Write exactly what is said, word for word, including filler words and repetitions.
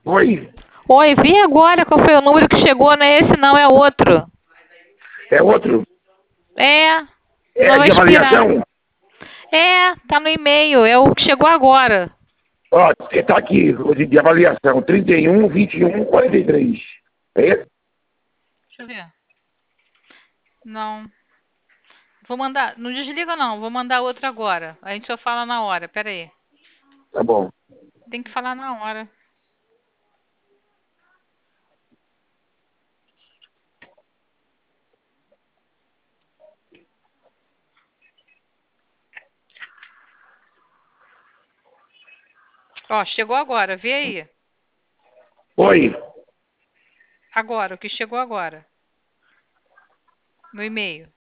Oi, Oi, vi agora qual foi o número que chegou, não é esse não, é outro. é outro? É, É nova de expirar. avaliação? É, tá no e-mail, é o que chegou agora. Ó, tá aqui, o de, de avaliação, trinta e um, vinte e um, quarenta e três. É esse? Deixa eu ver. Não. Vou mandar, não desliga não, vou mandar outro agora. A gente só fala na hora, pera aí. Tá bom. Tem que falar na hora. Ó, chegou agora, vê aí. Oi, Agora, o que chegou agora. No e-mail.